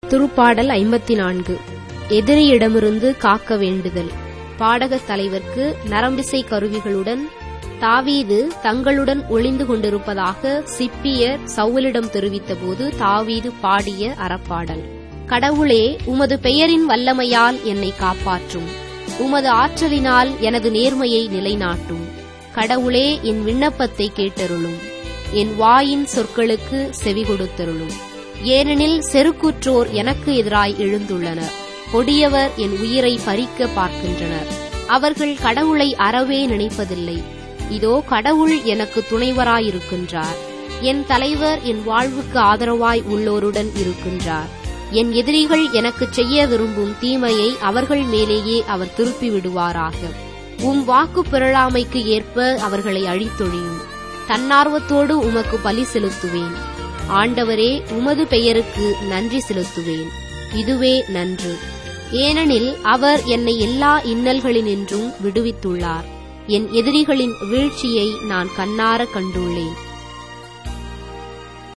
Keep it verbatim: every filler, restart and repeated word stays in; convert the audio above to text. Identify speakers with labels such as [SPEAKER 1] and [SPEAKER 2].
[SPEAKER 1] திருப்பாடல் ஐம்பத்தி நான்கு. எதிரியிடமிருந்து காக்க வேண்டுதல். பாடகத் தலைவர்க்கு நரம்பிசை கருவிகளுடன் தாவீது தங்களுடன் ஒளிந்து கொண்டிருப்பதாக சிப்பியர் சவுலிடம் தெரிவித்தபோது தாவீது பாடிய அறப்பாடல். கடவுளே, உமது பெயரின் வல்லமையால் என்னை காப்பாற்றும். உமது ஆற்றலினால் எனது நேர்மையை நிலைநாட்டும். கடவுளே, என் விண்ணப்பத்தை கேட்டருளும். என் வாயின் சொற்களுக்கு செவி கொடுத்தருளும். ஏனெனில் செருக்குற்றோர் எனக்கு எதிராய் எழுந்துள்ளனர். கொடியவர் என் உயிரை பறிக்க பார்க்கின்றனர். அவர்கள் கடவுளை அறவே நினைப்பதில்லை. இதோ கடவுள் எனக்கு துணைவராயிருக்கின்றார். என் தலைவர் என் வாழ்வுக்கு ஆதரவாய் உள்ளோருடன் இருக்கின்றார். என் எதிரிகள் எனக்கு செய்ய விரும்பும் தீமையை அவர்கள் மேலேயே அவர் திருப்பி விடுவாராக. உம் வாக்கு பிறழாமைக்கு ஏற்ப அவர்களை அழித்தொழியும். தன்னார்வத்தோடு உமக்கு பலி செலுத்துவேன். ஆண்டவரே, உமது பெயருக்கு நன்றி செலுத்துவேன். இதுவே நன்று. ஏனெனில் அவர் என்னை எல்லா இன்னல்களினின்றும் விடுவித்துள்ளார். என் எதிரிகளின் வீழ்ச்சியை நான் கண்ணார கண்டுள்ளேன்.